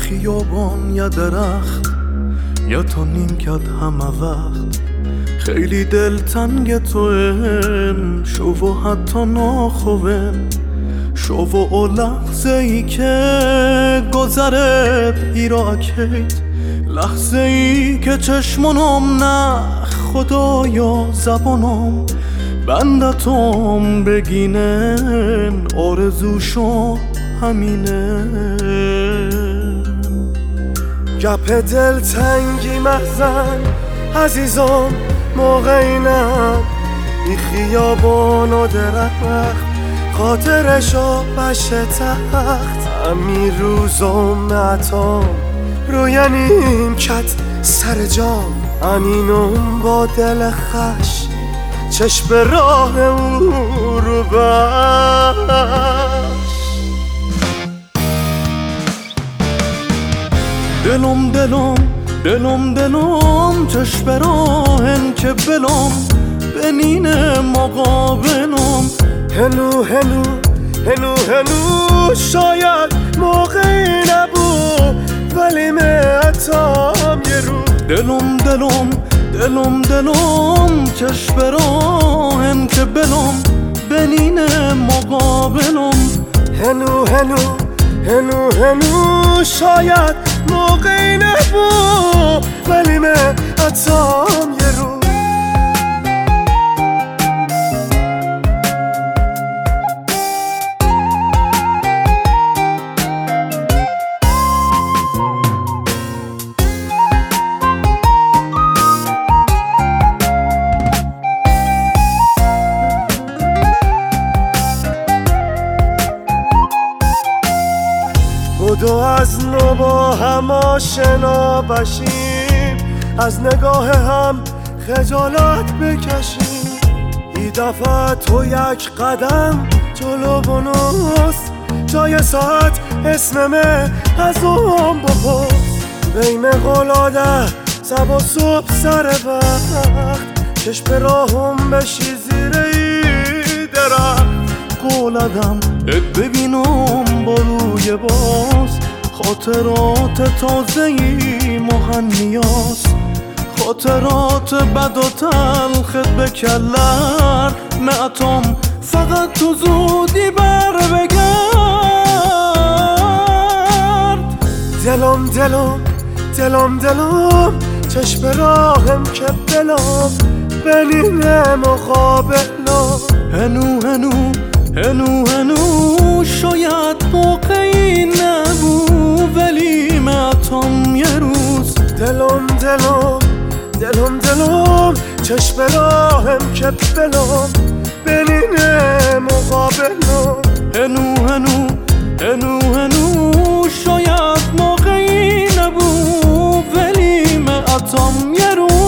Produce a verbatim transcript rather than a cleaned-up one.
خیابان یا درخت یا تا نیمکت همه وقت خیلی دلتنگ تویم شو و حتی ناخویم شو و لحظه ای که گذره پیراکیت لحظه ای که چشمانم نه خدایا زبانم بندتم بگینن آرزوشو همینه گپ دلتنگی مزن عزیزم موقعی نه ای خیابان و درخت خاطرشو بشه تخت امی روزم نتام روی نیمکت سر جام انینم با دل خش چشم راه او رو بش دلم دلم دلم دلم چشم راهن که بلم بنین مقابلم هنو هنو هنو هنو شاید موقعی نبود ولی معتام یه رو دلم دلم دلم دلم چشم راهن که بلم بنین مقابلم هنو هنو هنو هنو شاید موقعی نبود ولی معتام یه رو بدو از نو با هم آشنا بشیم از نگاه هم خجالت بکشیم ای دفعه تو یک قدم جلو بنوس جای ساعت اسممه از اون بپرس بیم قلاده سب و صبح سر وقت چشم راهم بشی زیر ای درخت قولدم ات ببینم با روی باز خاطرات تازهی مهنیاست خاطرات بد و تلخت به کلر معتم فقط تو زودی بر بگرد دلم دلم دلم دلم چشم راهم که بلم بنین مقابلم هنو هنو هنو هنو شاید موقعی نبو ولی معتم یه روز دلم دلم دلم دلم چشم راهم که بلم بنین مقابلم هنو هنو هنو هنو شاید موقعی نبو ولی معتم یه روز